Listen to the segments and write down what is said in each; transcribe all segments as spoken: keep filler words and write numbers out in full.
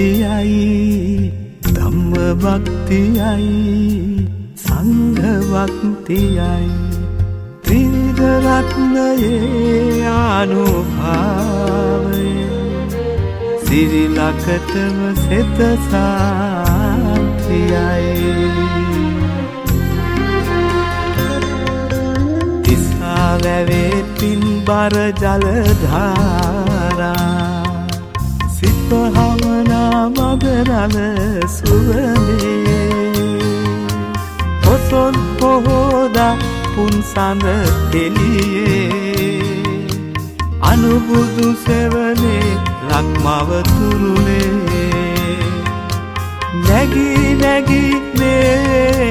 භක්තියයි ධම්ම භක්තියයි සංඝ භක්තියයි ත්‍රිවිධ රත්නයේ අනුභවය සිරිලකටම සෙත සාන්තියයි තිස්සා වැවේ පින්බර ජල ධාරා සිපහමනා මගරල සුවඳේ පොසොන් පොහෝදා පුන්සඳ එළියේ අනුබුදු සෙවනේ ලක්මව තුරුනේ නැගී නැගී මේ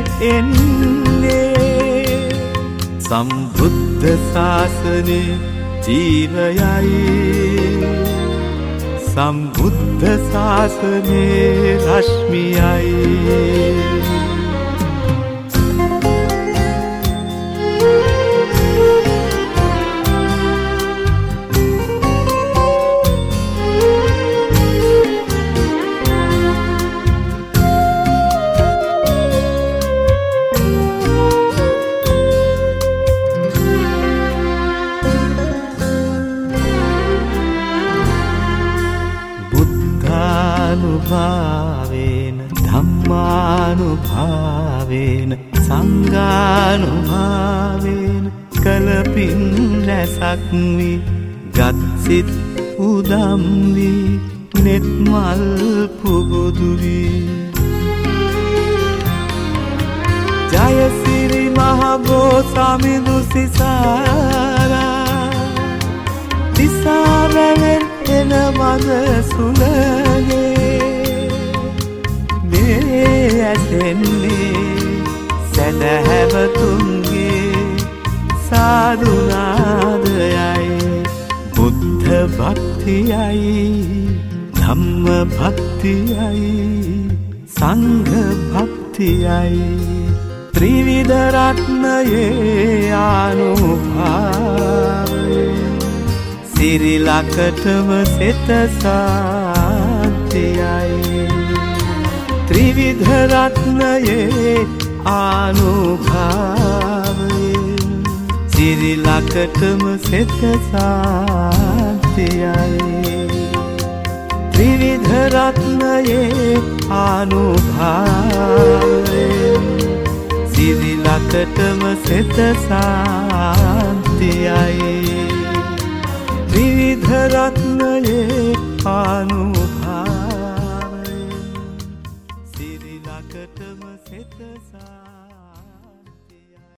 එන්නේ සම්බුද්ධ ශාසනේ ජීවයයි සම්බුද්ධ ශාසනේ රශ්මියයි නුභාවේන ධම්මානුභාවේන සංඝානුභාවේන කලපින් රැසක් වී ගත්සිත උදම් වී නෙත් මල් පුබුදු වී ජයසිරි මහබෝ සමිඳු සිසාරා තිසාරෙන් එන මද සුලගේ ඇසෙන්නේ සැදැහැවතුන්ගේ සාදුනාදයයි බුද්ධ භක්තියයි ධම්ම භක්තියයි සංඝ භක්තියයි ත්‍රිවිධ රත්නයේ අනුභවය සිරිලකටම සෙත සාන්තියයි ත්‍රිවිධ රත්නයේ අනුභවය සිරිලකටම සෙත සාන්තියයි ත්‍රිවිධ රත්නයේ අනුභවය සිරිලකටම සෙත සාන්තියයි ත්‍රිවිධ රත්නයේ අනුභවය සිරිලකටම සෙත සා